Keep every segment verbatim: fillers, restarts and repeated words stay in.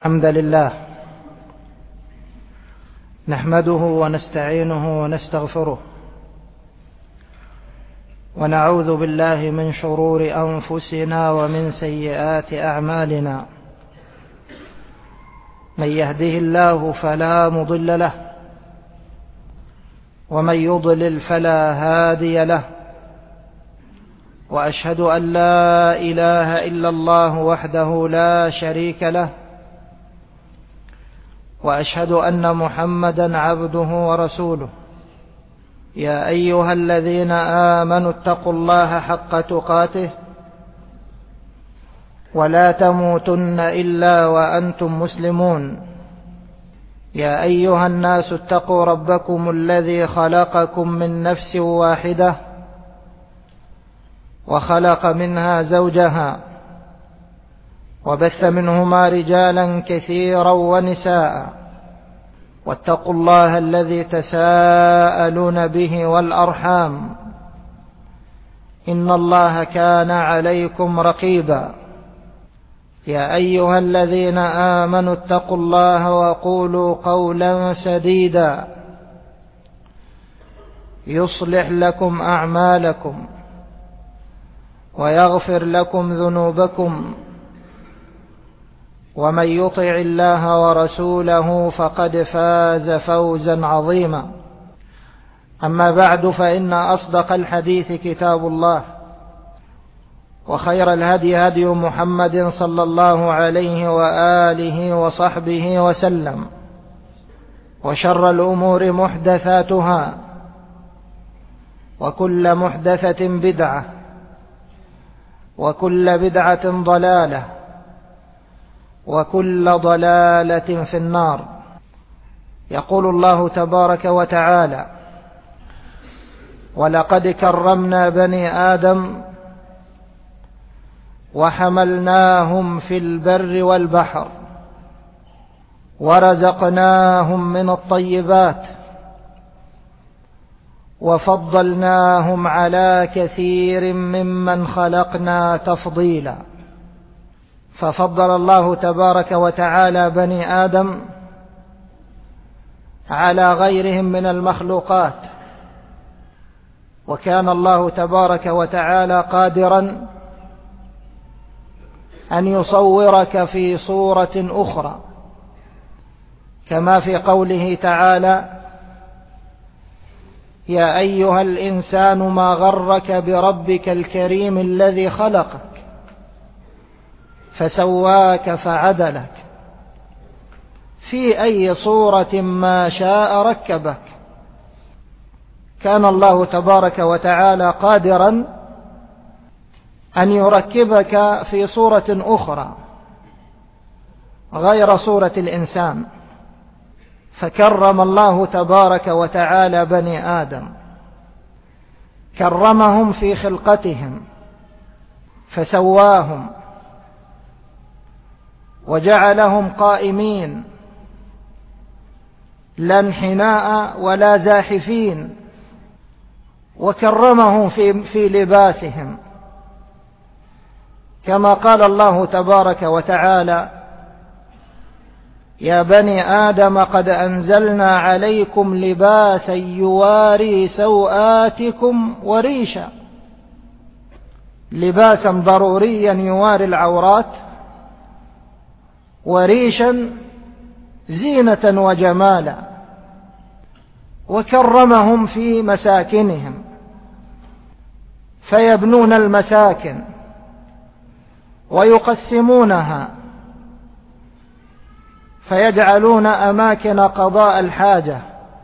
الحمد لله نحمده ونستعينه ونستغفره ونعوذ بالله من شرور أنفسنا ومن سيئات أعمالنا. من يهده الله فلا مضل له ومن يضلل فلا هادي له، وأشهد أن لا إله إلا الله وحده لا شريك له، وأشهد أن محمدا عبده ورسوله. يا أيها الذين آمنوا اتقوا الله حق تقاته ولا تموتن إلا وأنتم مسلمون. يا أيها الناس اتقوا ربكم الذي خلقكم من نفس واحدة وخلق منها زوجها وبث منهما رجالا كثيرا ونساء، واتقوا الله الذي تساءلون به والأرحام إن الله كان عليكم رقيبا. يا أيها الذين آمنوا اتقوا الله وقولوا قولا سديدا يصلح لكم أعمالكم ويغفر لكم ذنوبكم، ومن يطع الله ورسوله فقد فاز فوزا عظيما. أما بعد، فإن أصدق الحديث كتاب الله، وخير الهدي هدي محمد صلى الله عليه وآله وصحبه وسلم، وشر الأمور محدثاتها، وكل محدثة بدعة، وكل بدعة ضلالة، وكل ضلالة في النار. يقول الله تبارك وتعالى: ولقد كرمنا بني آدم وحملناهم في البر والبحر ورزقناهم من الطيبات وفضلناهم على كثير ممن خلقنا تفضيلا. ففضل الله تبارك وتعالى بني آدم على غيرهم من المخلوقات، وكان الله تبارك وتعالى قادرا أن يصورك في صورة أخرى، كما في قوله تعالى: يا أيها الإنسان ما غرك بربك الكريم الذي خلقك فسواك فعدلك في أي صورة ما شاء ركبك. كان الله تبارك وتعالى قادرا أن يركبك في صورة أخرى غير صورة الإنسان، فكرم الله تبارك وتعالى بني آدم، كرمهم في خلقتهم فسواهم وجعلهم قائمين لا انحناء ولا زاحفين، وكرمهم في, في لباسهم، كما قال الله تبارك وتعالى: يا بني آدم قد أنزلنا عليكم لباسا يواري سوآتكم وريشا. لباسا ضروريا يواري العورات، وريشا زينة وجمالا. وكرمهم في مساكنهم، فيبنون المساكن ويقسمونها، فيجعلون أماكن قضاء الحاجة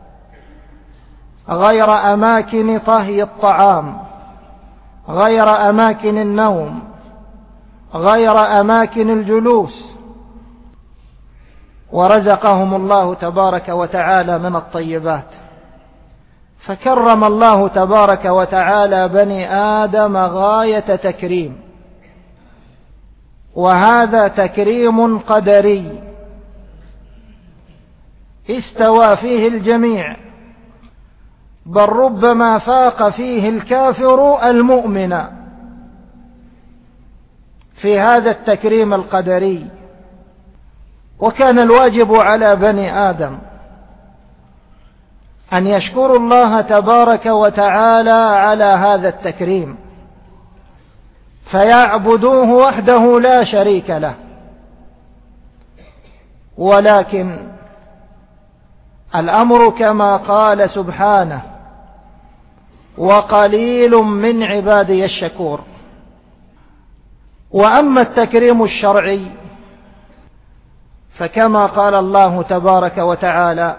غير أماكن طهي الطعام، غير أماكن النوم، غير أماكن الجلوس. ورزقهم الله تبارك وتعالى من الطيبات، فكرم الله تبارك وتعالى بني آدم غاية تكريم، وهذا تكريم قدري استوى فيه الجميع، بل ربما فاق فيه الكافر المؤمن في هذا التكريم القدري. وكان الواجب على بني آدم أن يشكروا الله تبارك وتعالى على هذا التكريم، فيعبدوه وحده لا شريك له. ولكن الأمر كما قال سبحانه: وقليل من عبادي الشكور. وأما التكريم الشرعي فكما قال الله تبارك وتعالى: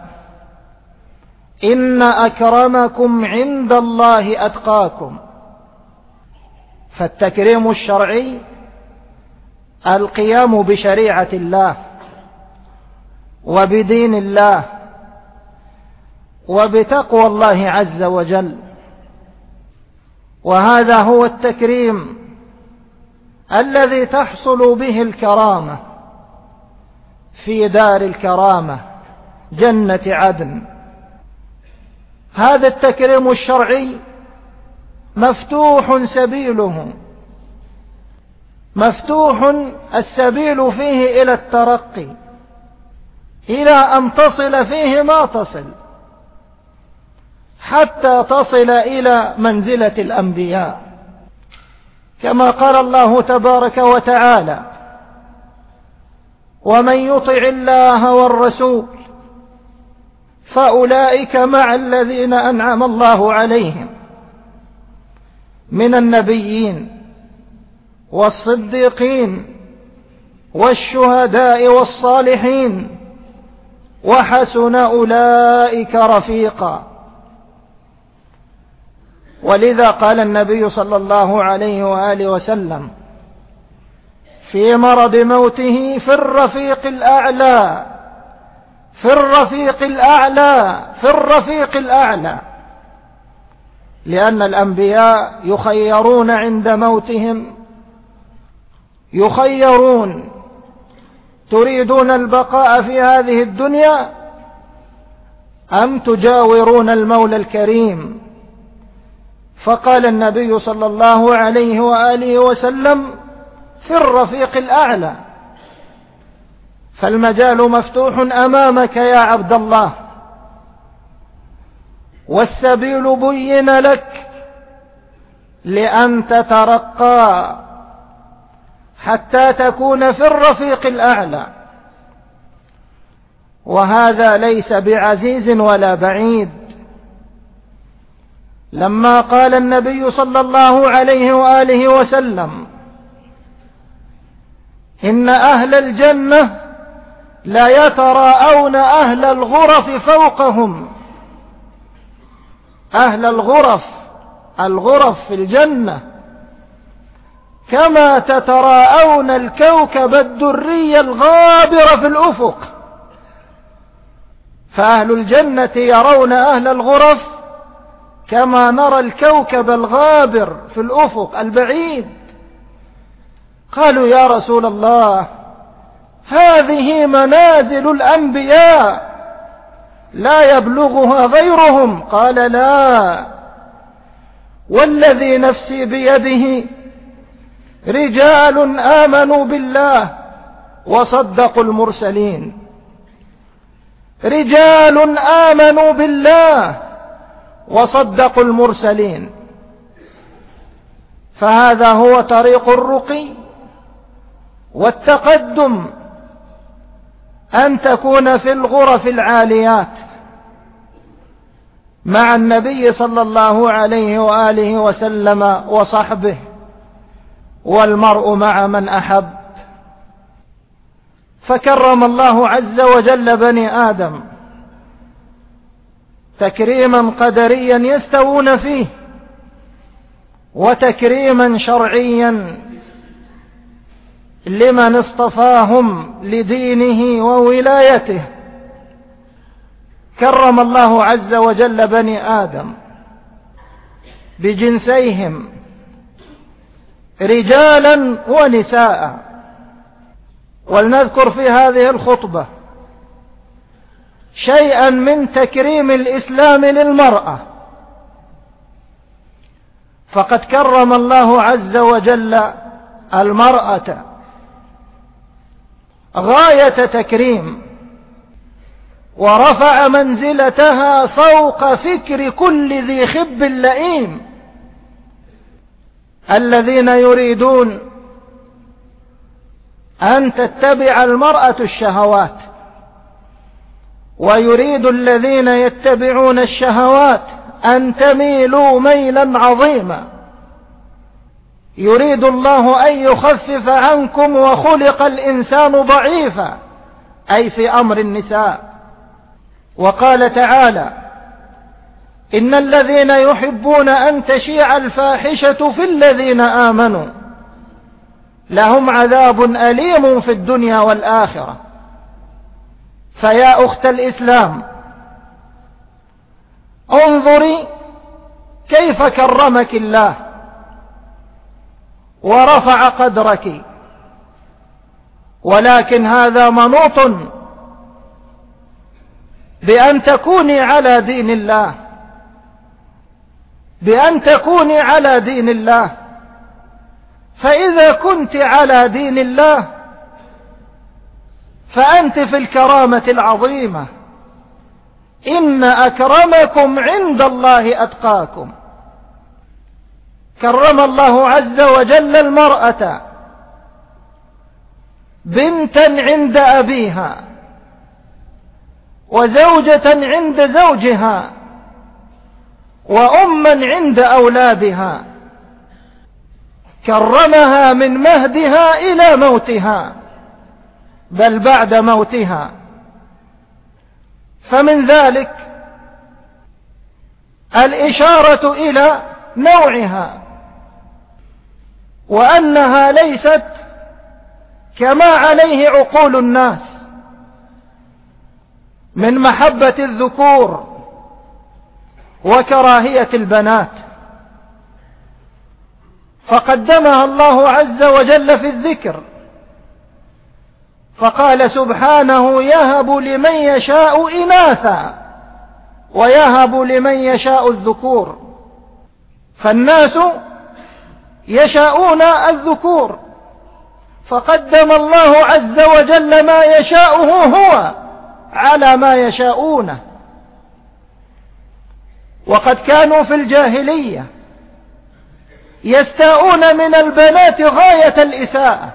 إن أكرمكم عند الله أتقاكم. فالتكريم الشرعي القيام بشريعة الله وبدين الله وبتقوى الله عز وجل، وهذا هو التكريم الذي تحصل به الكرامة في دار الكرامة جنة عدن. هذا التكريم الشرعي مفتوح سبيله، مفتوح السبيل فيه إلى الترقي، إلى أن تصل فيه ما تصل، حتى تصل إلى منزلة الأنبياء، كما قال الله تبارك وتعالى: ومن يطع الله والرسول فأولئك مع الذين أنعم الله عليهم من النبيين والصديقين والشهداء والصالحين وحسن أولئك رفيقا. ولذا قال النبي صلى الله عليه وآله وسلم في مرض موته: في الرفيق الأعلى، في الرفيق الأعلى، في الرفيق الأعلى. لأن الأنبياء يخيرون عند موتهم، يخيرون: تريدون البقاء في هذه الدنيا أم تجاورون المولى الكريم؟ فقال النبي صلى الله عليه وآله وسلم: في الرفيق الأعلى. فالمجال مفتوح أمامك يا عبد الله، والسبيل بين لك لأن تترقى حتى تكون في الرفيق الأعلى، وهذا ليس بعزيز ولا بعيد. لما قال النبي صلى الله عليه وآله وسلم: إن أهل الجنة لا يتراءون أهل الغرف فوقهم. أهل الغرف، الغرف في الجنة كما تتراءون الكوكب الدري الغابر في الأفق، فأهل الجنة يرون أهل الغرف كما نرى الكوكب الغابر في الأفق البعيد. قالوا: يا رسول الله، هذه منازل الأنبياء لا يبلغها غيرهم. قال: لا، والذي نفسي بيده رجال آمنوا بالله وصدقوا المرسلين، رجال آمنوا بالله وصدقوا المرسلين. فهذا هو طريق الرقي والتقدم، أن تكون في الغرف العاليات مع النبي صلى الله عليه وآله وسلم وصحبه، والمرء مع من أحب. فكرم الله عز وجل بني آدم تكريما قدريا يستوون فيه، وتكريما شرعيا لمن اصطفاهم لدينه وولايته. كرم الله عز وجل بني آدم بجنسيهم، رجالا ونساء. ولنذكر في هذه الخطبة شيئا من تكريم الإسلام للمرأة. فقد كرم الله عز وجل المرأة غاية تكريم، ورفع منزلتها فوق فكر كل ذي خب لئيم. الذين يريدون أن تتبع المرأة الشهوات، ويريد الذين يتبعون الشهوات أن تميلوا ميلا عظيما. يريد الله أن يخفف عنكم، وخلق الإنسان ضعيفا، أي في أمر النساء. وقال تعالى: إن الذين يحبون أن تشيع الفاحشة في الذين آمنوا لهم عذاب أليم في الدنيا والآخرة. فيا أخت الإسلام، انظري كيف كرمك الله ورفع قدرك، ولكن هذا منوط بأن تكوني على دين الله، بأن تكوني على دين الله. فإذا كنت على دين الله فأنت في الكرامة العظيمة. إن أكرمكم عند الله أتقاكم. كرم الله عز وجل المرأة بنتا عند أبيها، وزوجة عند زوجها، وأما عند أولادها. كرمها من مهدها إلى موتها، بل بعد موتها. فمن ذلك الإشارة إلى نوعها، وأنها ليست كما عليه عقول الناس من محبة الذكور وكراهية البنات. فقدمها الله عز وجل في الذكر، فقال سبحانه: يهب لمن يشاء إناثا ويهب لمن يشاء الذكور. فالناس يشاءون الذكور، فقدم الله عز وجل ما يشاءه هو على ما يشاءونه. وقد كانوا في الجاهلية يستاءون من البنات غاية الإساءة،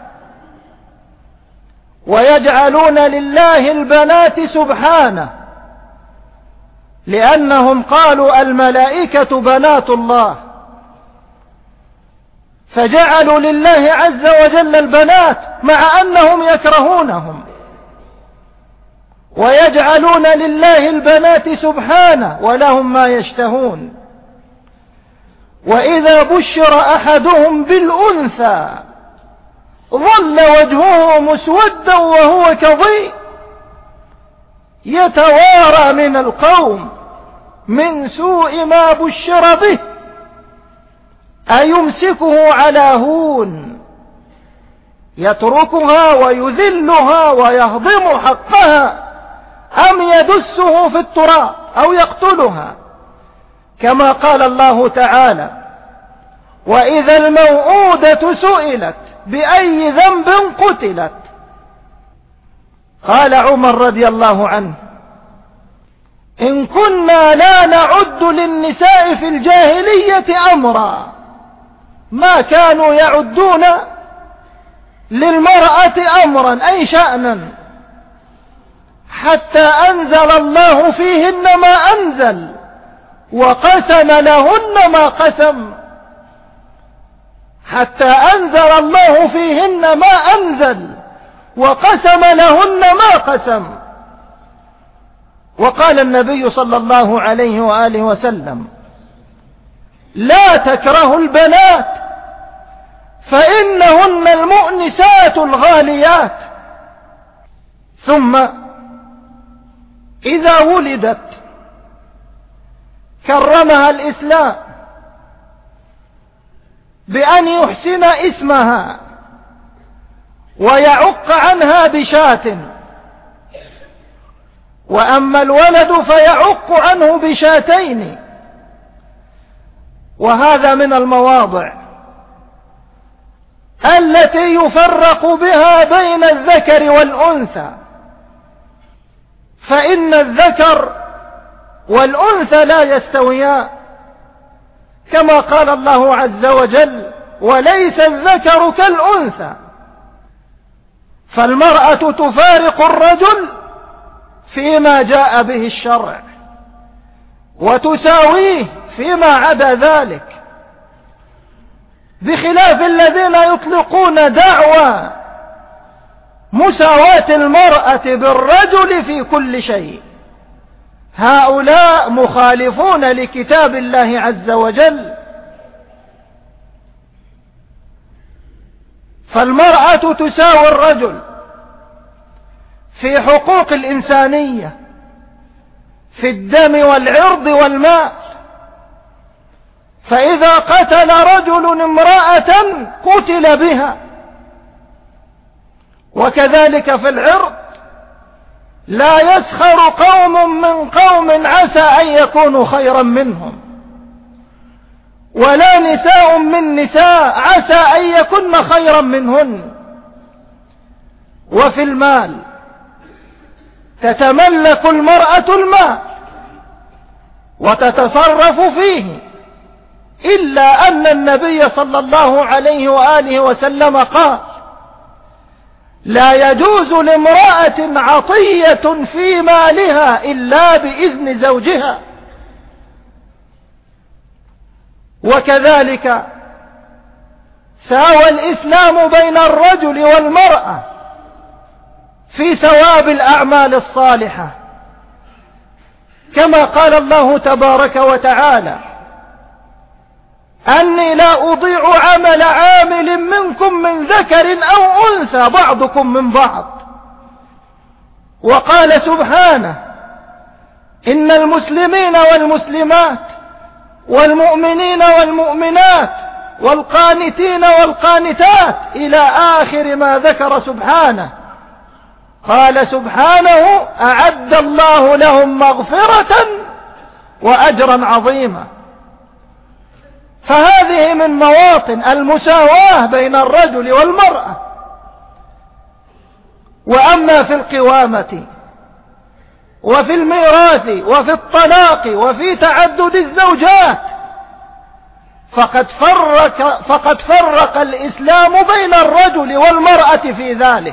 ويجعلون لله البنات سبحانه، لأنهم قالوا الملائكة بنات الله، فجعلوا لله عز وجل البنات مع أنهم يكرهونهم، ويجعلون لله البنات سبحانه ولهم ما يشتهون. وإذا بشر أحدهم بالأنثى ظل وجهه مسودا وهو كظيم يتوارى من القوم من سوء ما بشر به، أيمسكه على هون يتركها ويذلها ويهضم حقها، أم يدسه في التراب أو يقتلها، كما قال الله تعالى: وإذا الموءودة سئلت بأي ذنب قتلت. قال عمر رضي الله عنه: إن كنا لا نعد للنساء في الجاهلية أمرا ما كانوا يعدون للمرأة أمرا، أي شأنا، حتى أنزل الله فيهن ما أنزل وقسم لهن ما قسم، حتى أنزل الله فيهن ما أنزل وقسم لهن ما قسم. وقال النبي صلى الله عليه وآله وسلم: لا تكرهوا البنات فإنهن المؤنسات الغاليات. ثم إذا ولدت كرمها الإسلام بأن يحسن اسمها ويعق عنها بشاة، وأما الولد فيعق عنه بشاتين. وهذا من المواضع التي يفرق بها بين الذكر والأنثى، فإن الذكر والأنثى لا يستويان، كما قال الله عز وجل: وليس الذكر كالأنثى. فالمرأة تفارق الرجل فيما جاء به الشرع، وتساويه فيما عدا ذلك، بخلاف الذين يطلقون دعوى مساواة المرأة بالرجل في كل شيء. هؤلاء مخالفون لكتاب الله عز وجل. فالمرأة تساوي الرجل في حقوق الإنسانية، في الدم والعرض والمال. فإذا قتل رجل امرأة قتل بها، وكذلك في العرض. لا يسخر قوم من قوم عسى أن يكونوا خيرا منهم، ولا نساء من نساء عسى أن يكن خيرا منهن. وفي المال تتملك المرأة المال وتتصرف فيه، إلا أن النبي صلى الله عليه وآله وسلم قال: لا يجوز لامرأة عطية في مالها إلا بإذن زوجها. وكذلك ساوى الإسلام بين الرجل والمرأة في ثواب الأعمال الصالحة، كما قال الله تبارك وتعالى: أني لا أضيع عمل عامل منكم من ذكر أو أنثى بعضكم من بعض. وقال سبحانه: إن المسلمين والمسلمات والمؤمنين والمؤمنات والقانتين والقانتات إلى آخر ما ذكر سبحانه. قال سبحانه: أعد الله لهم مغفرة وأجرا عظيما. فهذه من مواطن المساواة بين الرجل والمرأة. وأما في القوامة وفي الميراث وفي الطلاق وفي تعدد الزوجات فقد فرق, فقد فرق الإسلام بين الرجل والمرأة في ذلك.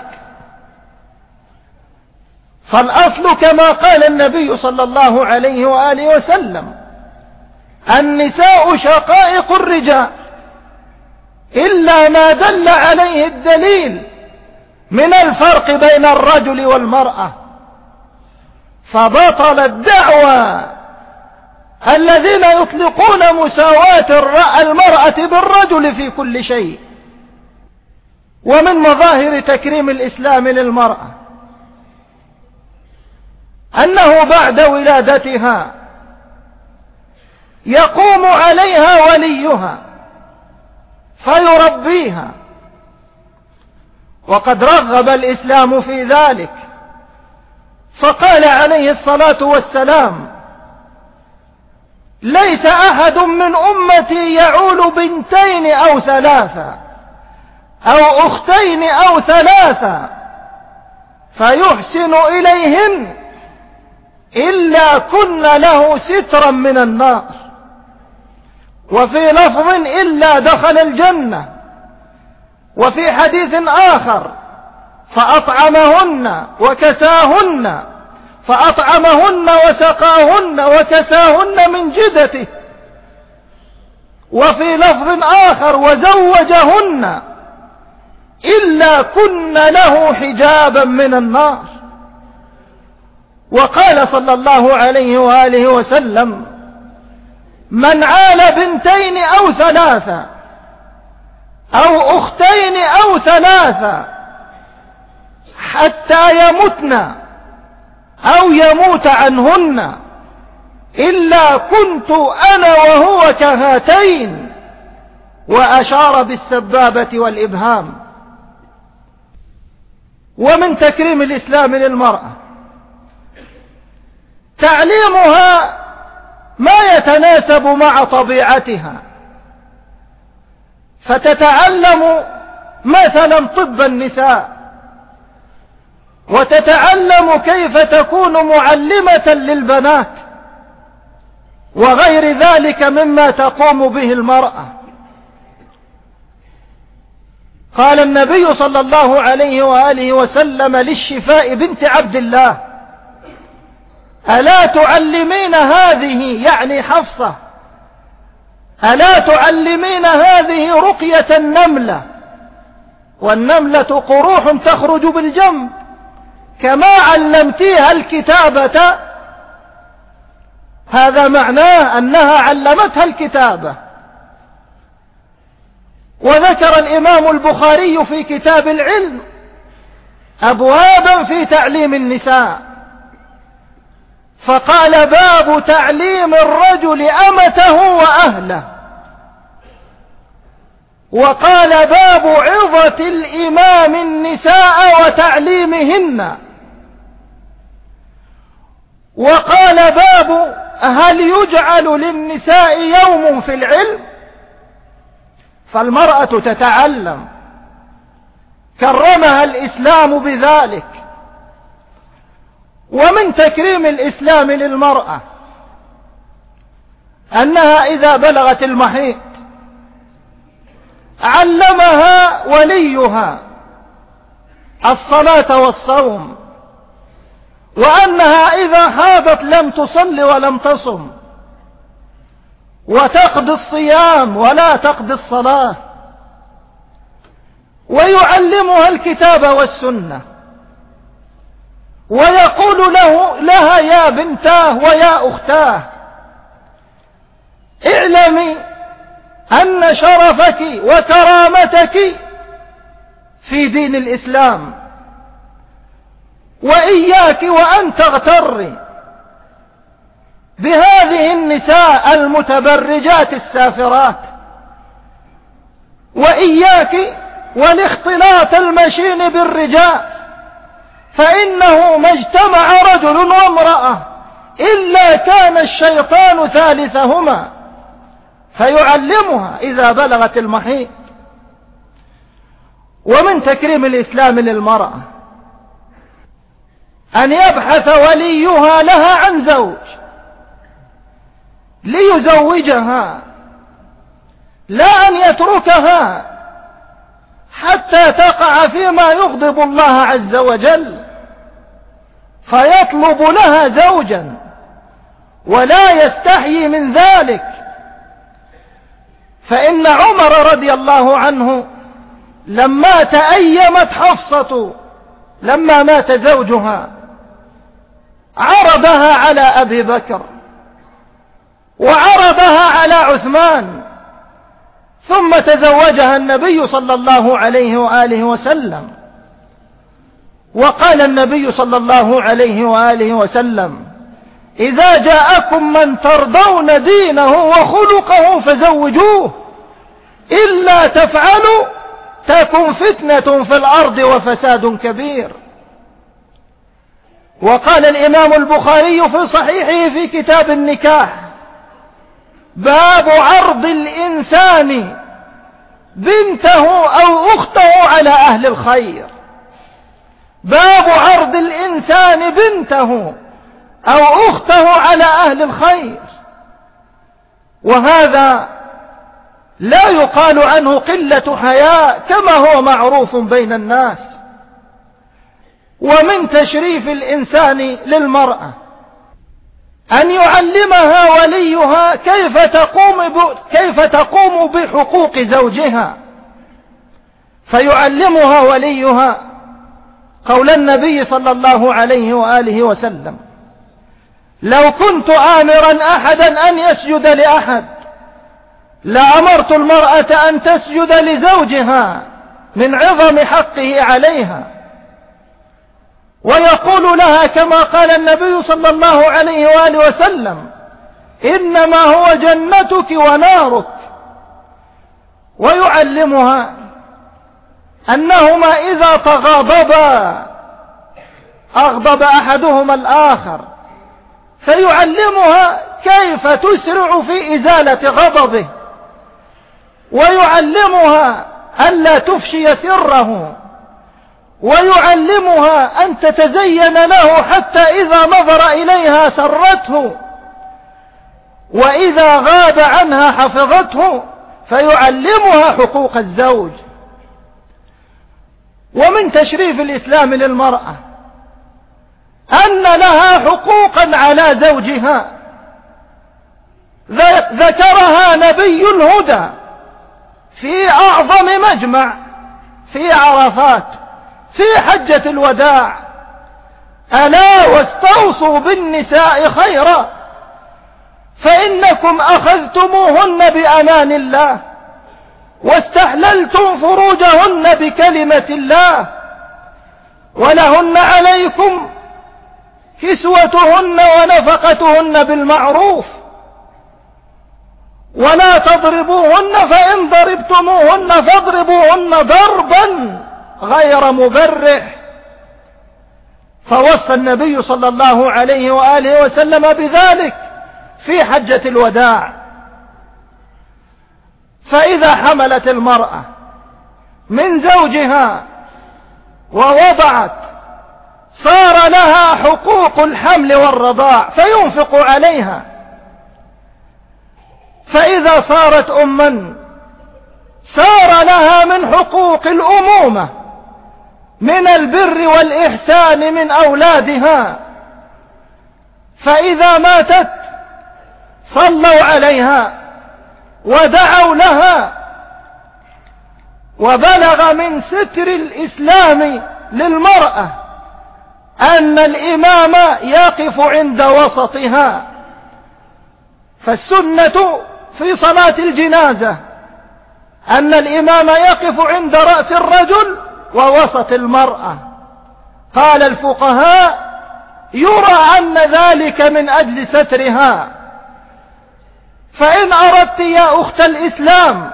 فالأصل كما قال النبي صلى الله عليه وآله وسلم: النساء شقائق الرجال، إلا ما دل عليه الدليل من الفرق بين الرجل والمرأة. فبطل الدعوى الذين يطلقون مساواة المرأة بالرجل في كل شيء. ومن مظاهر تكريم الإسلام للمرأة أنه بعد ولادتها يقوم عليها وليها فيربيها، وقد رغب الإسلام في ذلك، فقال عليه الصلاة والسلام: ليس أحد من أمتي يعول بنتين أو ثلاثة أو أختين أو ثلاثة فيحسن إليهن إلا كن له سترا من النار. وفي لفظ: إلا دخل الجنة. وفي حديث آخر: فأطعمهن وكساهن فأطعمهن وسقاهن وكساهن من جدته. وفي لفظ آخر: وزوجهن إلا كن له حجابا من النار. وقال صلى الله عليه وآله وسلم: من عال بنتين أو ثلاثة أو أختين أو ثلاثة حتى يمتن أو يموت عنهن إلا كنت أنا وهو كهاتين، وأشار بالسبابة والإبهام. ومن تكريم الإسلام للمرأة تعليمها ما يتناسب مع طبيعتها، فتتعلم مثلا طب النساء، وتتعلم كيف تكون معلمة للبنات وغير ذلك مما تقوم به المرأة. قال النبي صلى الله عليه وآله وسلم للشفاء بنت عبد الله: ألا تعلمين هذه، يعني حفصة، ألا تعلمين هذه رقية النملة، والنملة قروح تخرج بالجنب، كما علمتيها الكتابة؟ هذا معناه أنها علمتها الكتابة. وذكر الإمام البخاري في كتاب العلم أبوابا في تعليم النساء، فقال: باب تعليم الرجل أمته وأهله، وقال: باب عظة الإمام النساء وتعليمهن، وقال: باب هل يجعل للنساء يوم في العلم؟ فالمرأة تتعلم، كرمها الإسلام بذلك. ومن تكريم الإسلام للمرأة أنها إذا بلغت المحيض علمها وليها الصلاة والصوم، وأنها إذا حاضت لم تصل ولم تصم، وتقضي الصيام ولا تقضي الصلاة، ويعلمها الكتاب والسنة، ويقول له لها: يا بنتاه ويا أختاه، اعلمي أن شرفك وكرامتك في دين الإسلام، وإياك وأن تغتري بهذه النساء المتبرجات السافرات، وإياك والاختلاط المشين بالرجال، فإنه ما اجتمع رجل وامرأة إلا كان الشيطان ثالثهما، فيعلمها إذا بلغت المحيض. ومن تكريم الإسلام للمرأة أن يبحث وليها لها عن زوج ليزوجها، لا أن يتركها حتى تقع فيما يغضب الله عز وجل، فيطلب لها زوجا ولا يستحيي من ذلك. فإن عمر رضي الله عنه لما تأيمت حفصة لما مات زوجها عرضها على أبي بكر وعرضها على عثمان، ثم تزوجها النبي صلى الله عليه وآله وسلم. وقال النبي صلى الله عليه وآله وسلم: إذا جاءكم من ترضون دينه وخلقه فزوجوه، إلا تفعلوا تكن فتنة في الأرض وفساد كبير. وقال الإمام البخاري في صحيحه في كتاب النكاح: باب عرض الإنسان بنته أو أخته على أهل الخير. باب عرض الإنسان بنته أو أخته على أهل الخير، وهذا لا يقال عنه قلة حياء كما هو معروف بين الناس. ومن تشريف الإنسان للمرأة أن يعلمها وليها كيف تقوم كيف تقوم بحقوق زوجها، فيعلمها وليها قول النبي صلى الله عليه وآله وسلم: لو كنت آمرا أحدا أن يسجد لأحد لأمرت المرأة أن تسجد لزوجها من عظم حقه عليها. ويقول لها كما قال النبي صلى الله عليه وآله وسلم: إنما هو جنتك ونارك. ويعلمها أنهما إذا تغاضبا أغضب أحدهما الآخر، فيعلمها كيف تسرع في إزالة غضبه، ويعلمها ألا تفشي سره، ويعلمها أن تتزين له حتى إذا نظر إليها سرته، وإذا غاب عنها حفظته، فيعلمها حقوق الزوج. ومن تشريف الإسلام للمرأة أن لها حقوقا على زوجها ذكرها نبي الهدى في أعظم مجمع في عرفات في حجة الوداع: ألا واستوصوا بالنساء خيرا فإنكم أخذتموهن بأمان الله واستحللتم فروجهن بكلمة الله، ولهن عليكم كسوتهن ونفقتهن بالمعروف، ولا تضربوهن، فإن ضربتموهن فاضربوهن ضربا غير مبرح. فوصى النبي صلى الله عليه وآله وسلم بذلك في حجة الوداع. فإذا حملت المرأة من زوجها ووضعت صار لها حقوق الحمل والرضاع فينفق عليها، فإذا صارت أما صار لها من حقوق الأمومة من البر والإحسان من أولادها، فإذا ماتت صلوا عليها ودعوا لها. وبلغ من ستر الإسلام للمرأة أن الإمام يقف عند وسطها، فالسنة في صلاة الجنازة أن الإمام يقف عند رأس الرجل ووسط المرأة. قال الفقهاء: يرى أن ذلك من أجل سترها. فإن أردت يا أخت الإسلام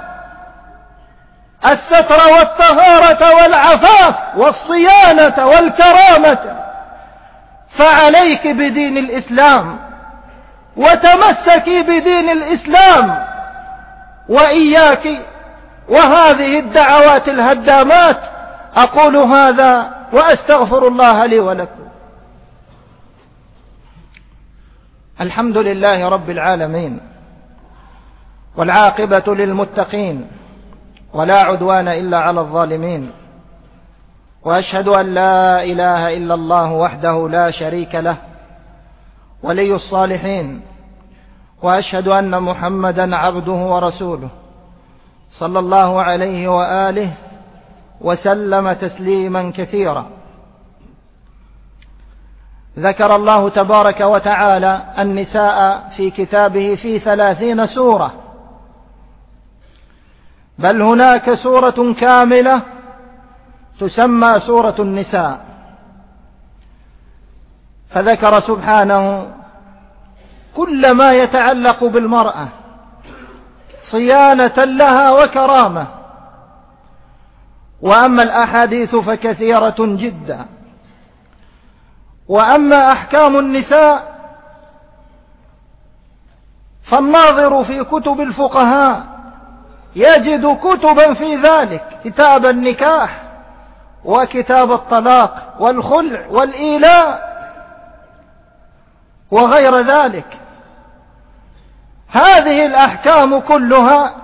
الستر والطهارة والعفاف والصيانة والكرامة فعليك بدين الإسلام، وتمسكي بدين الإسلام، وإياك وهذه الدعوات الهدامات. أقول هذا وأستغفر الله لي ولكم. الحمد لله رب العالمين، والعاقبة للمتقين، ولا عدوان إلا على الظالمين، وأشهد أن لا إله إلا الله وحده لا شريك له ولي الصالحين، وأشهد أن محمدا عبده ورسوله صلى الله عليه وآله وسلم تسليما كثيرا. ذكر الله تبارك وتعالى النساء في كتابه في ثلاثين سورة، بل هناك سورة كاملة تسمى سورة النساء. فذكر سبحانه كل ما يتعلق بالمرأة صيانة لها وكرامة. وأما الأحاديث فكثيرة جدا. وأما أحكام النساء فالناظر في كتب الفقهاء يجد كتبا في ذلك: كتاب النكاح، وكتاب الطلاق والخلع والإيلاء وغير ذلك. هذه الأحكام كلها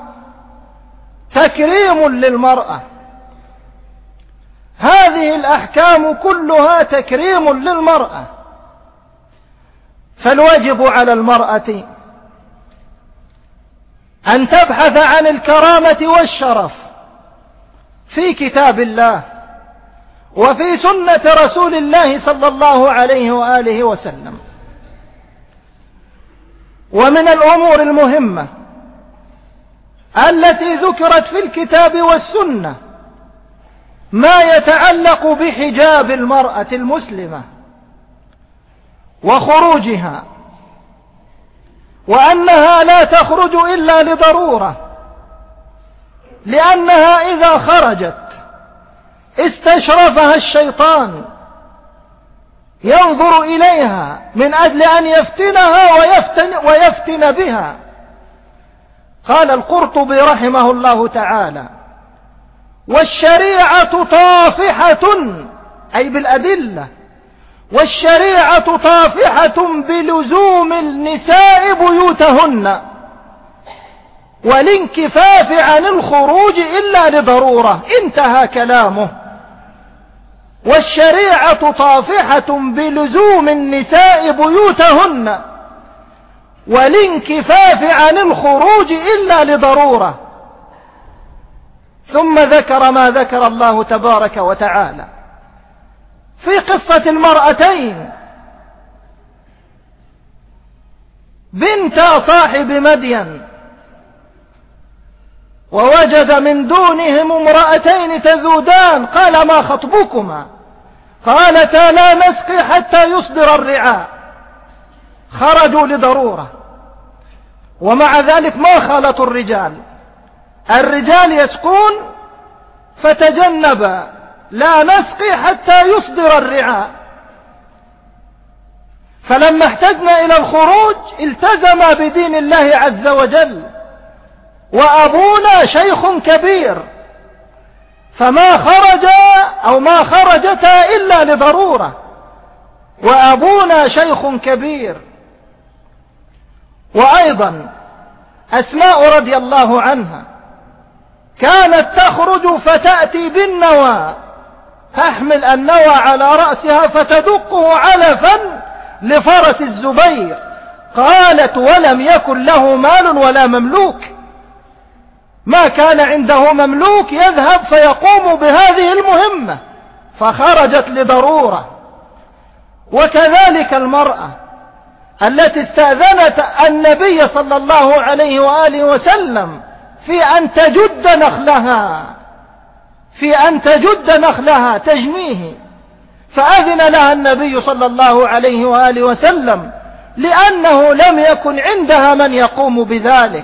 تكريم للمرأة، هذه الأحكام كلها تكريم للمرأة. فالواجب على المرأة أن تبحث عن الكرامة والشرف في كتاب الله وفي سنة رسول الله صلى الله عليه وآله وسلم. ومن الأمور المهمة التي ذكرت في الكتاب والسنة ما يتعلق بحجاب المرأة المسلمة وخروجها، وأنها لا تخرج إلا لضرورة، لأنها إذا خرجت استشرفها الشيطان ينظر إليها من أجل أن يفتنها ويفتن, ويفتن بها. قال القرطبي رحمه الله تعالى: والشريعة طافحة أي بالأدلة، والشريعة طافحة بلزوم النساء بيوتهن والانكفاف عن الخروج إلا لضرورة. انتهى كلامه. والشريعة طافحة بلزوم النساء بيوتهن والانكفاف عن الخروج إلا لضرورة. ثم ذكر ما ذكر الله تبارك وتعالى في قصة المرأتين بنتا صاحب مدين، ووجد من دونهم امرأتين تذودان، قال ما خطبكما؟ قالتا لا نسقي حتى يصدر الرعاء. خرجوا لضرورة، ومع ذلك ما خالطوا الرجال. الرجال يسقون فتجنبا، لا نسقي حتى يصدر الرعاء. فلما احتجنا إلى الخروج التزم بدين الله عز وجل، وأبونا شيخ كبير، فما خرج أو ما خرجتا إلا لضرورة، وأبونا شيخ كبير. وأيضا أسماء رضي الله عنها كانت تخرج فتأتي بالنوى، تحمل النوى على رأسها فتدقه علفا لفرس الزبير. قالت ولم يكن له مال ولا مملوك، ما كان عنده مملوك يذهب فيقوم بهذه المهمة، فخرجت لضرورة. وكذلك المرأة التي استأذنت النبي صلى الله عليه وآله وسلم في أن تجد نخلها في أن تجد نخلها تجنيه، فأذن لها النبي صلى الله عليه وآله وسلم لأنه لم يكن عندها من يقوم بذلك.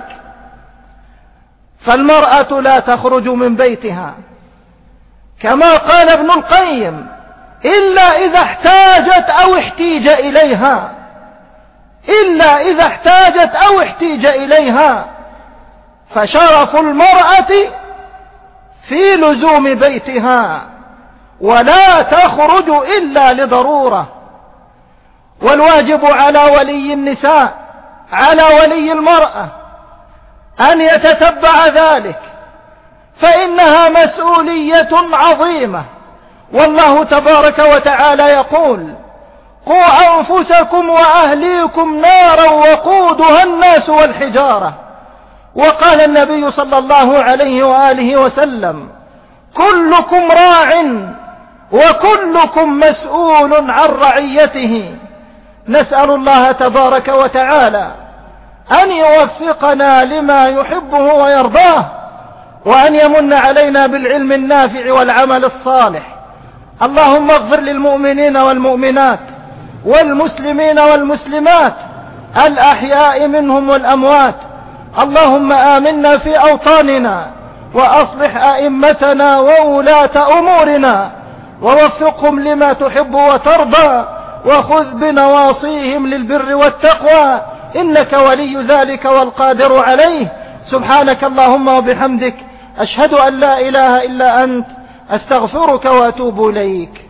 فالمرأة لا تخرج من بيتها كما قال ابن القيم إلا إذا احتاجت أو احتيج إليها إلا إذا احتاجت أو احتيج إليها فشرف المرأة في لزوم بيتها، ولا تخرج إلا لضرورة. والواجب على ولي النساء على ولي المرأة أن يتتبع ذلك، فإنها مسؤولية عظيمة. والله تبارك وتعالى يقول قوا أنفسكم وأهليكم نارا وقودها الناس والحجارة. وقال النبي صلى الله عليه وآله وسلم كلكم راع وكلكم مسؤول عن رعيته. نسأل الله تبارك وتعالى أن يوفقنا لما يحبه ويرضاه، وأن يمن علينا بالعلم النافع والعمل الصالح. اللهم اغفر للمؤمنين والمؤمنات والمسلمين والمسلمات الأحياء منهم والأموات. اللهم آمنا في أوطاننا، وأصلح أئمتنا وولاة أمورنا، ووفقهم لما تحب وترضى، وخذ بنواصيهم للبر والتقوى، إنك ولي ذلك والقادر عليه. سبحانك اللهم وبحمدك، أشهد أن لا إله إلا أنت، أستغفرك وأتوب إليك.